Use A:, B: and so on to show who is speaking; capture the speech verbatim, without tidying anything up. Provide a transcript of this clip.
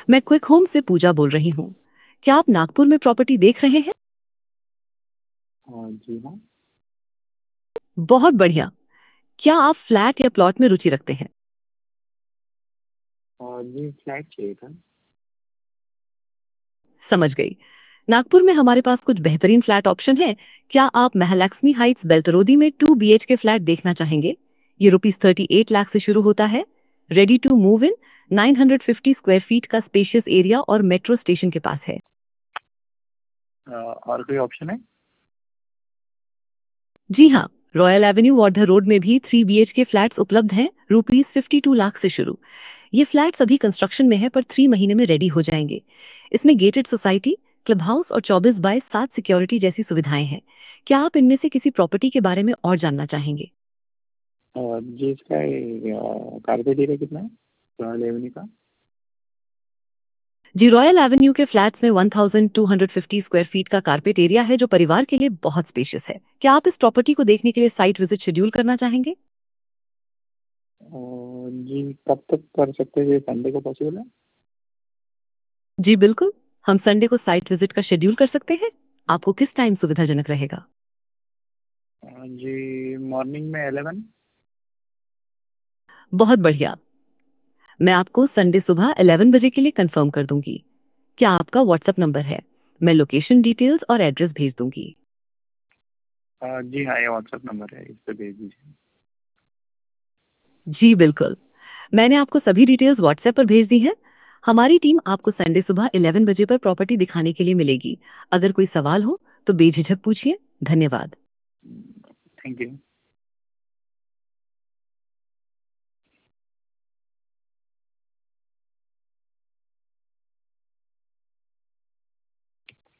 A: मैं quick home से पूजा बोल रही हूँ। क्या आप नागपुर में प्रॉपर्टी देख रहे हैं?
B: हाँ जी हाँ।
A: बहुत बढ़िया। क्या आप फ्लैट या प्लॉट में रुचि रखते हैं?
B: और जी फ्लैट चाहिए था।
A: समझ गई। नागपुर में हमारे पास कुछ बेहतरीन फ्लैट ऑप्शन है। क्या आप महालक्ष्मी हाइट्स बेल्तरोदी में two B H K flat देखना चाहेंगे? ये रुपीज थर्टी एट लाख से शुरू होता है। Ready to move in, nine hundred fifty square feet का स्पेशियस एरिया और मेट्रो स्टेशन के पास है।
B: अ, और कोई ऑप्शन है?
A: जी हाँ, रॉयल एवेन्यू वार्डर रोड में भी three B H K flats उपलब्ध हैं, रुपीज फिफ्टी टू लाख से शुरू। ये फ्लैट्स अभी कंस्ट्रक्शन में है पर थ्री महीने में रेडी हो जाएंगे। इसमें गेटेड सोसाइटी, क्लब हाउस और चौबीस बाय सात सिक्योरिटी जैसी सुविधाएं हैं। क्या आप इनमें से किसी प्रॉपर्टी के बारे में और जानना चाहेंगे?
B: और जी इसका कारपेट एरिया कितना है रॉयल एवेन्यू का?
A: जी, रॉयल एवेन्यू के फ्लैट्स में one thousand two hundred fifty square feet का कारपेट एरिया है जो परिवार के लिए बहुत स्पेशियस है। क्या आप इस प्रॉपर्टी को देखने के लिए साइट विजिट शेड्यूल करना चाहेंगे?
B: और जी कब तक कर सकते हैं, संडे को पॉसिबल है?
A: जी बिल्कुल, हम संडे को साइट विजिट का शेड्यूल कर सकते हैं। आपको किस टाइम सुविधाजनक रहेगा?
B: अ, जी मॉर्निंग में इलेवन।
A: बहुत बढ़िया। मैं आपको संडे सुबह ग्यारह बजे के लिए कंफर्म कर दूंगी। क्या आपका व्हाट्सएप नंबर है? मैं लोकेशन डिटेल्स और एड्रेस भेज दूंगी।
B: जी हाँ, ये व्हाट्सएप नंबर है, इस पे भेज दीजिए।
A: जी बिल्कुल, मैंने आपको सभी डिटेल्स व्हाट्सएप पर भेज दी हैं। हमारी टीम आपको संडे सुबह ग्यारह बजे पर प्रॉपर्टी दिखाने के लिए मिलेगी। अगर कोई सवाल हो तो बेझिझक पूछिए। धन्यवाद।
B: Thank you.